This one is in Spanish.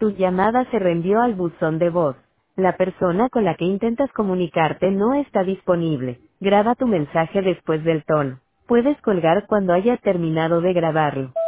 Tu llamada se reenvió al buzón de voz. La persona con la que intentas comunicarte no está disponible. Graba tu mensaje después del tono. Puedes colgar cuando haya terminado de grabarlo.